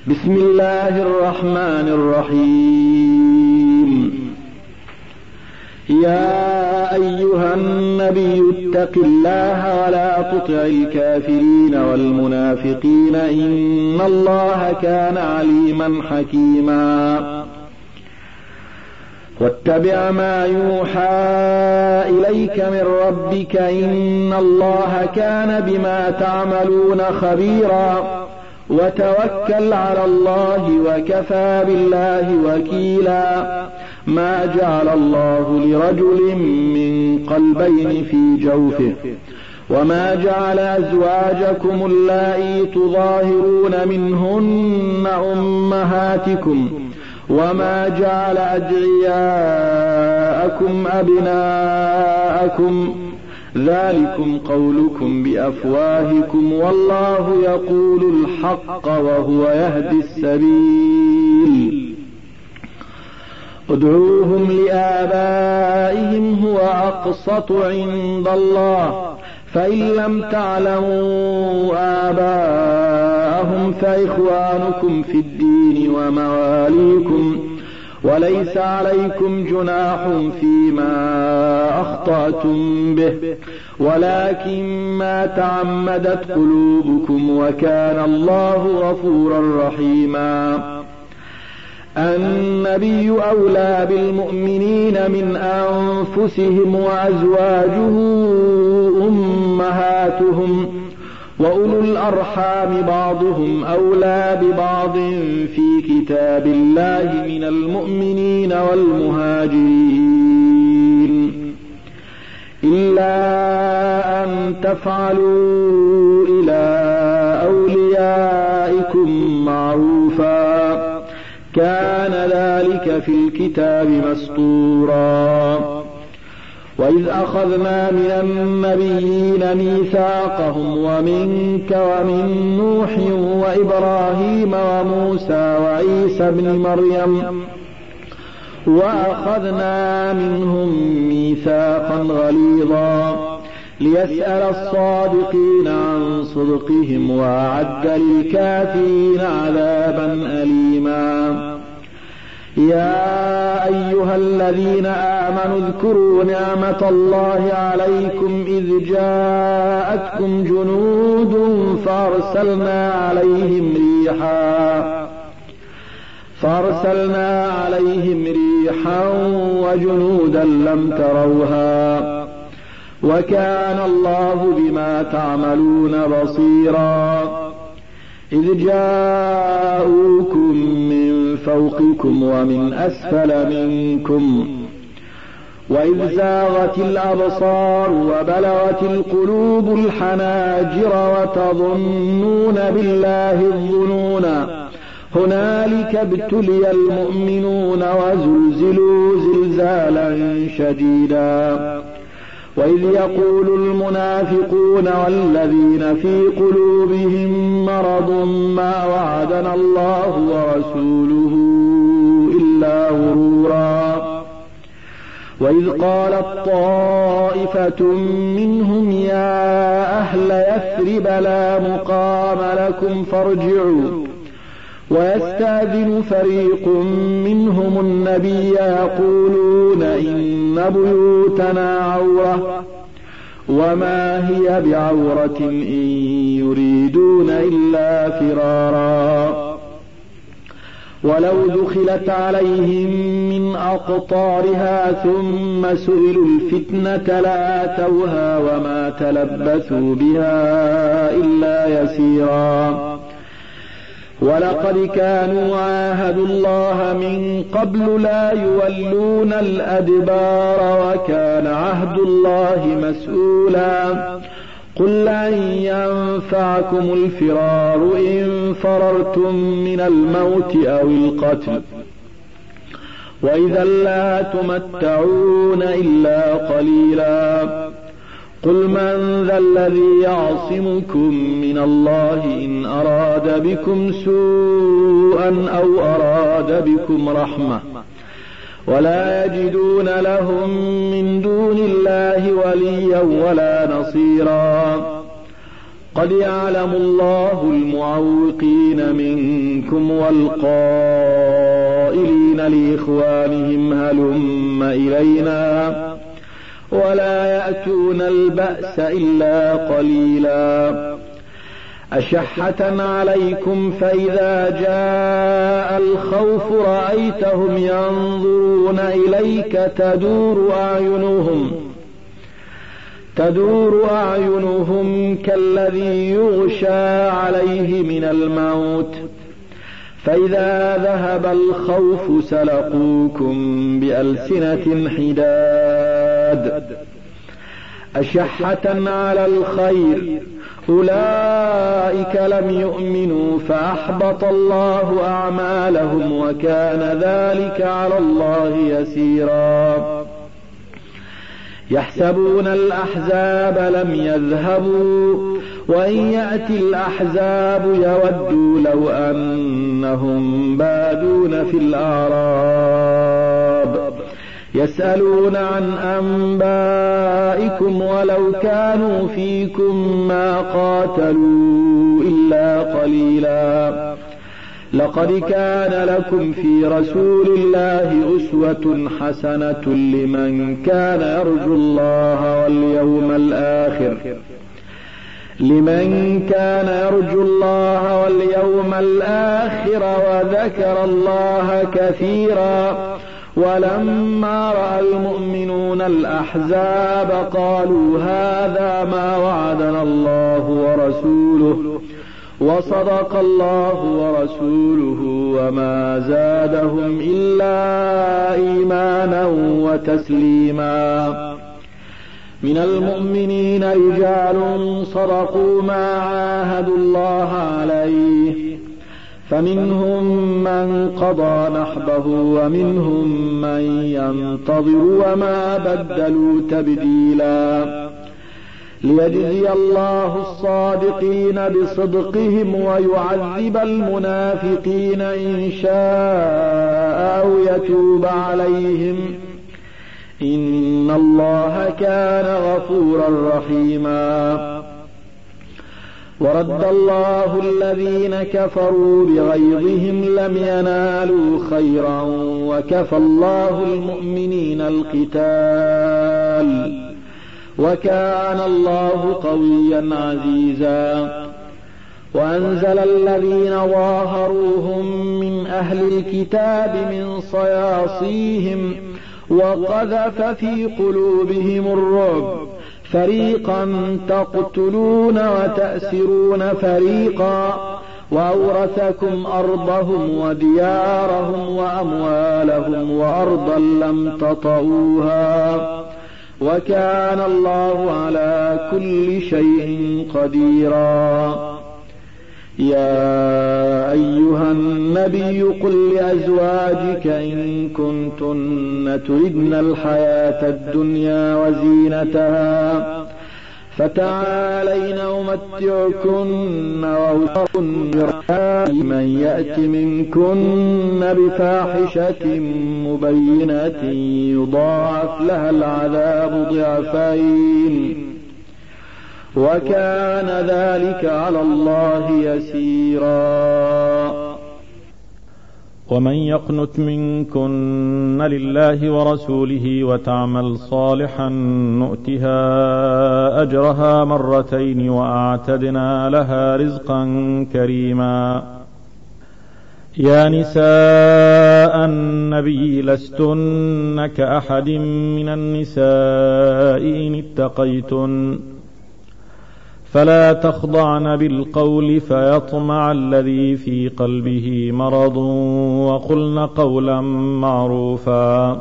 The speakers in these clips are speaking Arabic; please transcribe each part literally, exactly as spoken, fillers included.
بسم الله الرحمن الرحيم. يا أيها النبي اتق الله ولا تطع الكافرين والمنافقين إن الله كان عليما حكيما. واتبع ما يوحى إليك من ربك إن الله كان بما تعملون خبيرا. وتوكل على الله وكفى بالله وكيلا. ما جعل الله لرجل من قلبين في جوفه وما جعل أزواجكم اللائي تظاهرون منهن أمهاتكم وما جعل أدعياءكم أبناءكم ذلكم قولكم بأفواهكم والله يقول الحق وهو يهدي السبيل. ادعوهم لآبائهم هو أقسط عند الله فإن لم تعلموا آباءهم فإخوانكم في الدين ومواليكم وليس عليكم جناح فيما أخطأتم به ولكن ما تعمدت قلوبكم وكان الله غفورا رحيما. النبي أولى بالمؤمنين من أنفسهم وأزواجه أمهاتهم وأولو الأرحام بعضهم أولى ببعض في كتاب الله من المؤمنين والمهاجرين إلا أن تفعلوا إلى أوليائكم معروفا كان ذلك في الكتاب مسطورا. وإذ أخذنا من النبيين ميثاقهم ومنك ومن نوح وإبراهيم وموسى وعيسى ابن مريم وأخذنا منهم ميثاقا غليظا ليسأل الصادقين عن صدقهم وأعد للكافرين عذابا أليما. يا أيها الذين آمنوا اذكروا نعمة الله عليكم إذ جاءتكم جنود فأرسلنا عليهم ريحا فأرسلنا عليهم ريحا وجنودا لم تروها وكان الله بما تعملون بصيرا. إذ جاءوكم من فوقكم ومن أسفل منكم وإذ زاغت الأبصار وبلغت القلوب الحناجر وتظنون بالله الظنون هنالك ابتلي المؤمنون وزلزلوا زلزالا شديدا. وإذ يقول المنافقون والذين في قلوبهم مرض ما وعدنا الله ورسوله إلا غرورا. وإذ قالت طائفة منهم يا أهل يثرب لا مقام لكم فارجعوا ويستأذن فريق منهم النبي يقولون إن بيوتنا عورة وما هي بعورة إن يريدون إلا فرارا. ولو دخلت عليهم من أقطارها ثم سئلوا الفتنة لآتوها وما تلبثوا بها إلا يسيرا. ولقد كانوا عاهدوا الله من قبل لا يولون الأدبار وكان عهد الله مسؤولا. قل لن ينفعكم الفرار إن فررتم من الموت أو القتل وإذا لا تمتعون إلا قليلا. قل من ذا الذي يعصمكم من الله إن أراد بكم سوءا أو أراد بكم رحمة ولا يجدون لهم من دون الله وليا ولا نصيرا. قد يعلم الله المعوقين منكم والقائلين لإخوانهم هلم إلينا ولا يأتون البأس إلا قليلا أشحة عليكم فإذا جاء الخوف رأيتهم ينظرون إليك تدور أعينهم تدور أعينهم كالذي يغشى عليه من الموت فإذا ذهب الخوف سلقوكم بألسنة حداد أشحة على الخير أولئك لم يؤمنوا فأحبط الله أعمالهم وكان ذلك على الله يسيرا يحسبون الأحزاب لم يذهبوا وإن يأتي الأحزاب يودوا لو أنهم بادون في الأعراب يسألون عن أنبائكم ولو كانوا فيكم ما قاتلوا إلا قليلا لقد كان لكم في رسول الله أسوة حسنة لمن كان يرجو الله واليوم الآخر لمن كان يرجو الله واليوم الآخر وذكر الله كثيرا ولما رأى المؤمنون الأحزاب قالوا هذا ما وعدنا الله ورسوله وصدق الله ورسوله وما زادهم إلا إيمانا وتسليما من المؤمنين رجال صدقوا ما عاهدوا الله عليه فمنهم من قضى نحبه ومنهم من ينتظر وما بدلوا تبديلا ليجزي الله الصادقين بصدقهم ويعذب المنافقين إن شاء أو يتوب عليهم إن الله كان غفورا رحيما ورد الله الذين كفروا بغيظهم لم ينالوا خيرا وكفى الله المؤمنين القتال وكان الله قويا عزيزا وأنزل الذين ظاهروهم من أهل الكتاب من صياصيهم وقذف في قلوبهم الرعب فريقا تقتلون وتأسرون فريقا وأورثكم أرضهم وديارهم وأموالهم وأرضا لم تطئوها وكان الله على كل شيء قديرا يا أيها النبي قل لأزواجك إن كنتن تردن الحياة الدنيا وزينتها فتعالين أمتعكن وأسركن من يأت منكن بفاحشة مبينة يضاعف لها العذاب ضعفين وكان ذلك على الله يسيرا ومن يقنت منكن لله ورسوله وتعمل صالحا نؤتها أجرها مرتين وأعتدنا لها رزقا كريما يا نساء النبي لستن كأحد من النساء إن اتقيتن فلا تخضعن بالقول فيطمع الذي في قلبه مرض وقلن قولا معروفا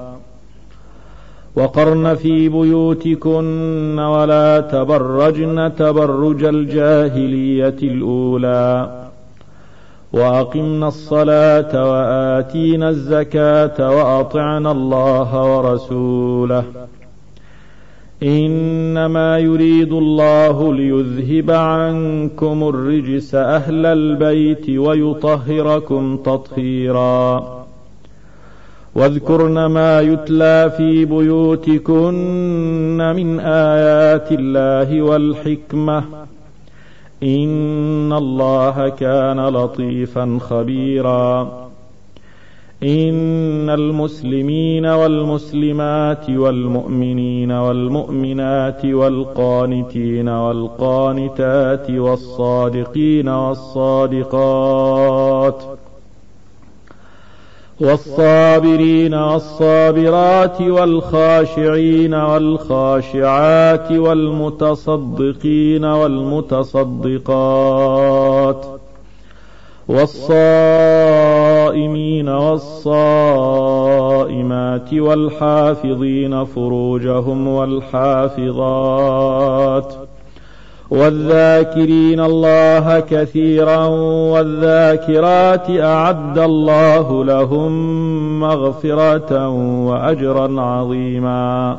وقرن في بيوتكن ولا تبرجن تبرج الجاهلية الأولى وأقمنا الصلاة وآتينا الزكاة وأطعنا الله ورسوله إنما يريد الله ليذهب عنكم الرجس أهل البيت ويطهركم تطهيرا واذكرن ما يتلى في بيوتكن من آيات الله والحكمة إن الله كان لطيفا خبيرا. إن المسلمين والمسلمات والمؤمنين والمؤمنات والقانتين والقانتات والصادقين والصادقات والصابرين والصابرات والخاشعين والخاشعات والمتصدقين والمتصدقات والصائمين والصائمات والحافظين فروجهم والحافظات والذاكرين الله كثيرا والذاكرات أعد الله لهم مغفرة وأجرا عظيما.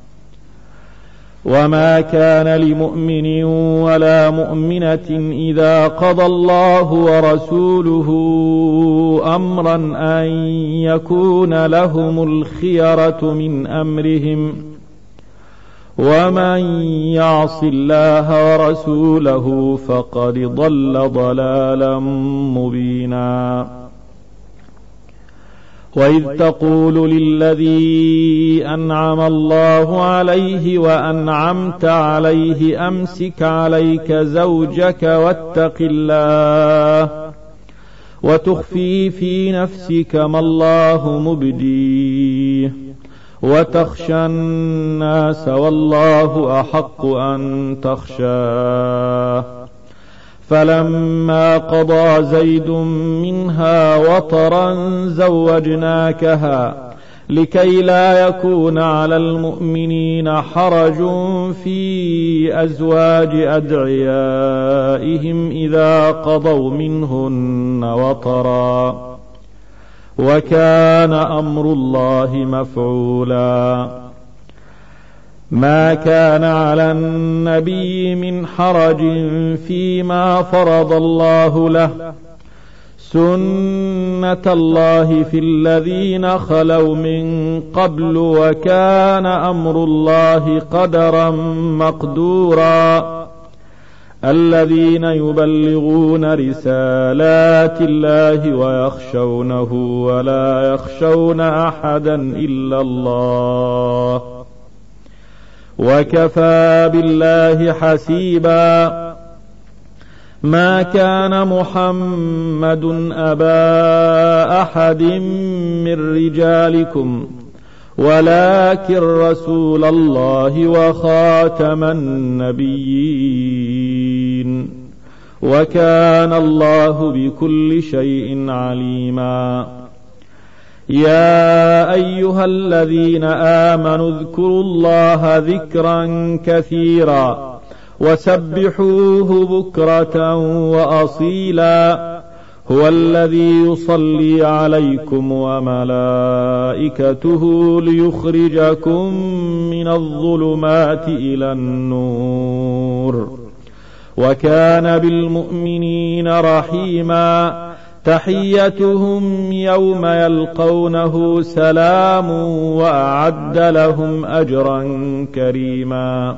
وما كان لمؤمن ولا مؤمنة إذا قضى الله ورسوله أمرا أن يكون لهم الخيرة من أمرهم ومن يعص الله ورسوله فقد ضل ضلالا مبينا. وإذ تقول للذي أنعم الله عليه وأنعمت عليه أمسك عليك زوجك واتق الله وتخفي في نفسك ما الله مبديه وتخشى الناس والله أحق أن تخشاه. فلما قضى زيد منها وطرا زوجناكها لكي لا يكون على المؤمنين حرج في أزواج أدعيائهم إذا قضوا منهن وطرا وكان أمر الله مفعولا. ما كان على النبي من حرج فيما فرض الله له سنة الله في الذين خلوا من قبل وكان أمر الله قدرا مقدورا. الذين يبلغون رسالات الله ويخشونه ولا يخشون أحدا إلا الله وكفى بالله حسيبا. ما كان محمد أبا أحد من رجالكم ولكن رسول الله وخاتم النبيين وكان الله بكل شيء عليما. يا أيها الذين آمنوا اذكروا الله ذكرا كثيرا وسبحوه بكرة وأصيلا. هو الذي يصلي عليكم وملائكته ليخرجكم من الظلمات إلى النور وكان بالمؤمنين رحيما. تحيتهم يوم يلقونه سلام وأعد لهم أجرا كريما.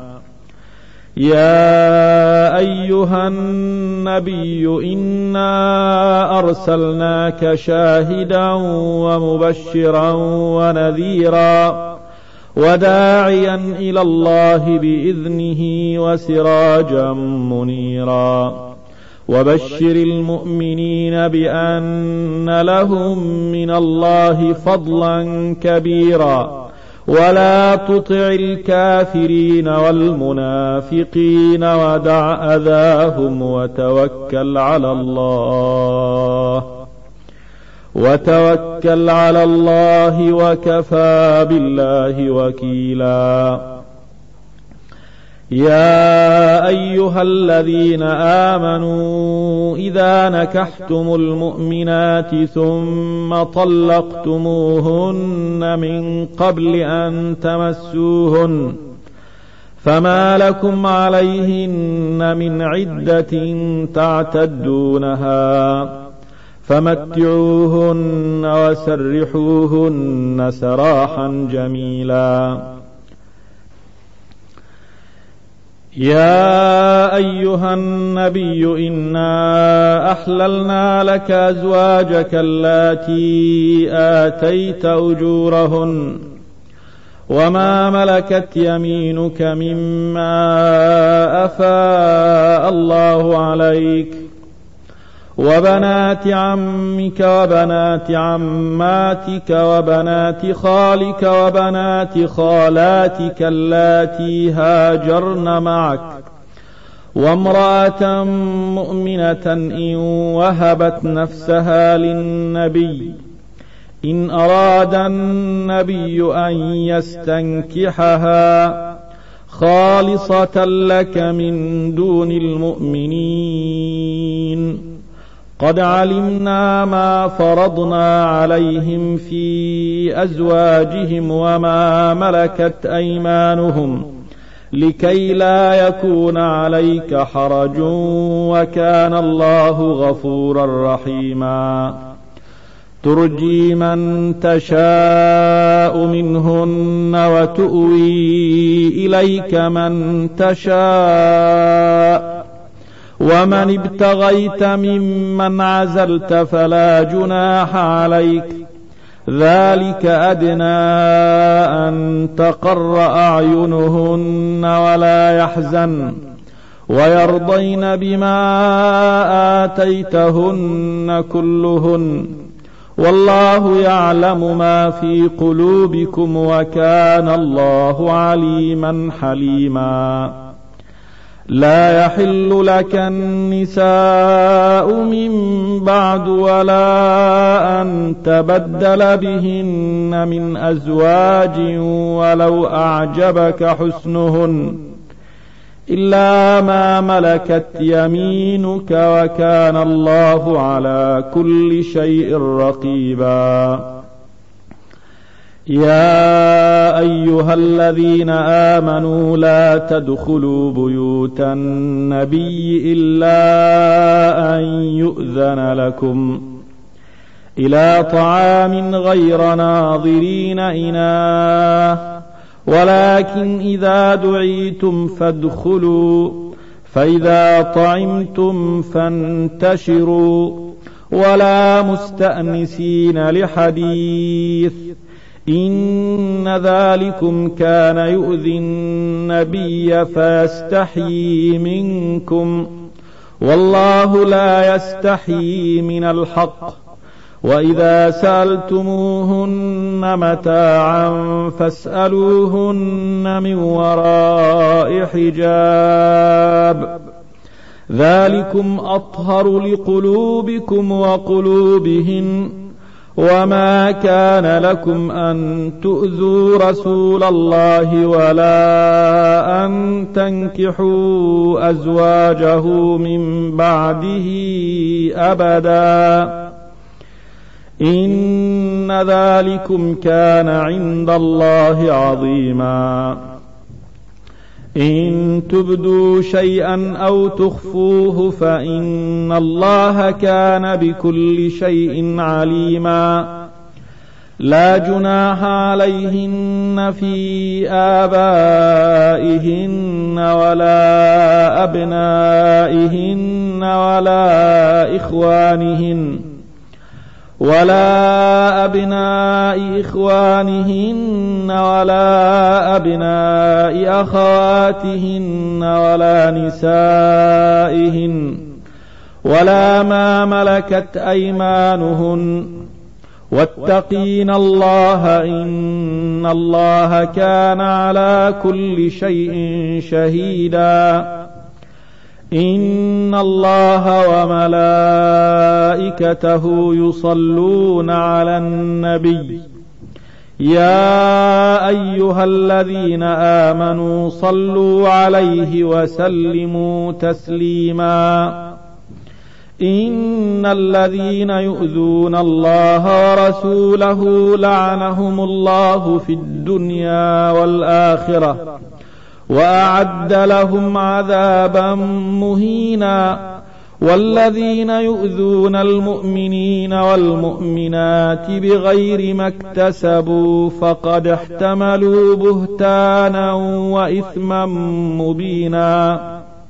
يا أيها النبي إنا أرسلناك شاهدا ومبشرا ونذيرا وداعيا إلى الله بإذنه وسراجا منيرا. وبشر المؤمنين بأن لهم من الله فضلا كبيرا ولا تطع الكافرين والمنافقين ودع أذاهم وتوكل على الله وتوكل على الله وكفى بالله وكيلا. يا أيها الذين آمنوا إذا نكحتم المؤمنات ثم طلقتموهن من قبل أن تمسوهن فما لكم عليهن من عدة تعتدونها فمتعوهن وسرحوهن سراحا جميلا. يا أيها النبي إنا أحللنا لك أزواجك اللاتي آتيت أجورهن وما ملكت يمينك مما أفاء الله عليك وبنات عمك وبنات عماتك وبنات خالك وبنات خالاتك اللاتي هاجرن معك وامرأة مؤمنة إن وهبت نفسها للنبي إن أراد النبي أن يستنكحها خالصة لك من دون المؤمنين قد علمنا ما فرضنا عليهم في أزواجهم وما ملكت أيمانهم لكي لا يكون عليك حرج وكان الله غفورا رحيما ترجي من تشاء منهن وتؤوي إليك من تشاء ومن ابتغيت ممن عزلت فلا جناح عليك ذلك أدنى أن تقر أعينهن ولا يحزن ويرضين بما آتيتهن كلهن والله يعلم ما في قلوبكم وكان الله عليما حليما لا يحل لك النساء من بعد ولا أن تبدل بهن من أزواج ولو أعجبك حسنهن إلا ما ملكت يمينك وكان الله على كل شيء رقيبا يا أيها الذين آمنوا لا تدخلوا بيوت النبي إلا أن يؤذن لكم إلى طعام غير ناظرين إناه ولكن إذا دعيتم فادخلوا فإذا طعمتم فانتشروا ولا مستأنسين لحديث إن ذلكم كان يؤذي النبي فيستحيي منكم والله لا يستحيي من الحق وإذا سألتموهن متاعا فاسألوهن من وراء حجاب ذلكم أطهر لقلوبكم وقلوبهن وما كان لكم أن تؤذوا رسول الله ولا أن تنكحوا أزواجه من بعده أبدا إن ذلكم كان عند الله عظيما إن تبدوا شيئا أو تخفوه فإن الله كان بكل شيء عليما لا جناح عليهن في آبائهن ولا أبنائهن ولا إخوانهن ولا أبناء إخوانهن ولا أبناء أخواتهن ولا نسائهن ولا ما ملكت أيمانهن واتقين الله إن الله كان على كل شيء شهيدا إن الله وملائكته يصلون على النبي يا أيها الذين آمنوا صلوا عليه وسلموا تسليما إن الذين يؤذون الله ورسوله لعنهم الله في الدنيا والآخرة وأعد لهم عذابا مهينا والذين يؤذون المؤمنين والمؤمنات بغير ما اكتسبوا فقد احتملوا بهتانا وإثما مبينا.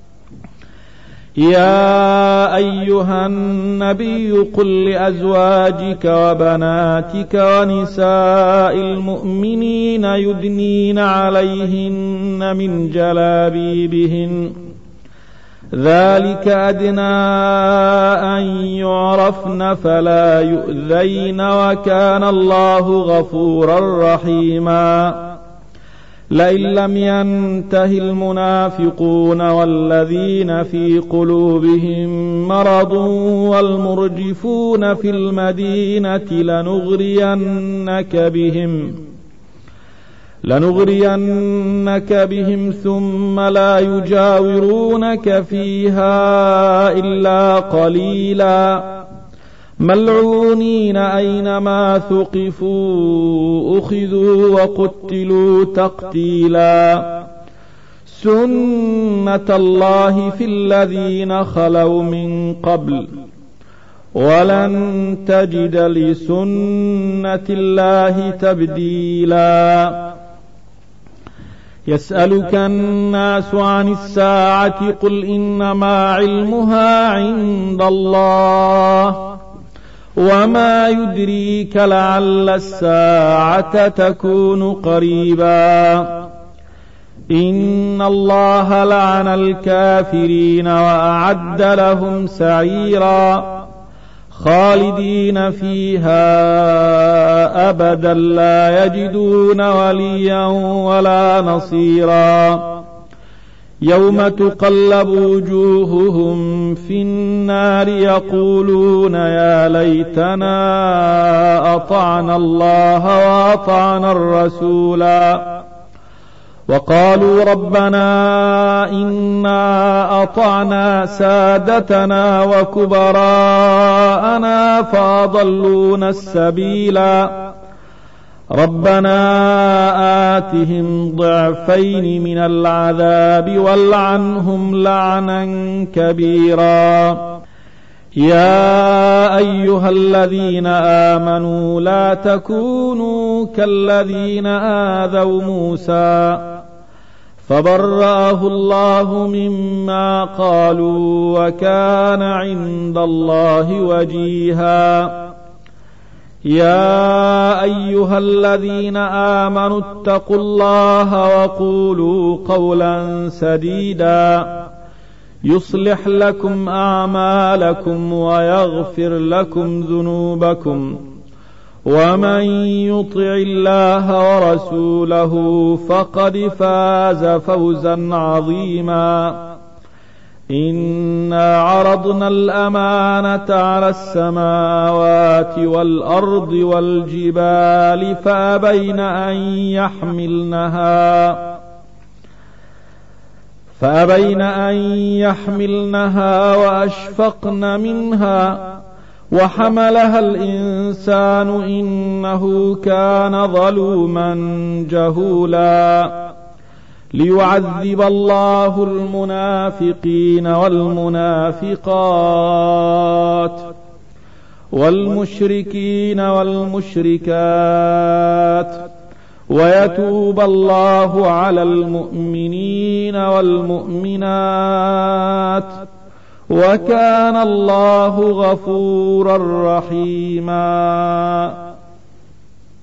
يا أيها النبي قل لأزواجك وبناتك ونساء المؤمنين يدنين عليهن من جلابيبهن ذلك أدنى أن يعرفن فلا يؤذين وكان الله غفورا رحيما. لئن لم ينته المنافقون والذين في قلوبهم مرض والمرجفون في المدينة لنغرينك بهم لنغرينك بهم ثم لا يجاورونك فيها إلا قليلا ملعونين أينما ثقفوا أخذوا وقتلوا تقتيلا. سنة الله في الذين خلوا من قبل ولن تجد لسنة الله تبديلا. يسألك الناس عن الساعة قل إنما علمها عند الله وما يدريك لعل الساعة تكون قريبا. إن الله لعن الكافرين وأعد لهم سعيرا خالدين فيها أبدا لا يجدون وليا ولا نصيرا. يوم تقلب وجوههم في النار يقولون يا ليتنا أطعنا الله وأطعنا الرسولا وقالوا ربنا إنا أطعنا سادتنا وكبراءنا فأضلونا السبيلا ربنا آتهم ضعفين من العذاب والعنهم لعنا كبيرا. يا أيها الذين آمنوا لا تكونوا كالذين آذوا موسى فبرأه الله مما قالوا وكان عند الله وجيها. يا أيها الذين آمنوا اتقوا الله وقولوا قولا سديدا يصلح لكم أعمالكم ويغفر لكم ذنوبكم ومن يطع الله ورسوله فقد فاز فوزا عظيما. إنا عرضنا الأمانة على السماوات والأرض والجبال فأبين أن يحملنها فأبين أن يحملنها وأشفقن منها وحملها الإنسان إنه كان ظلوما جهولا. ليعذب الله المنافقين والمنافقات والمشركين والمشركات ويتوب الله على المؤمنين والمؤمنات وكان الله غفورا رحيما.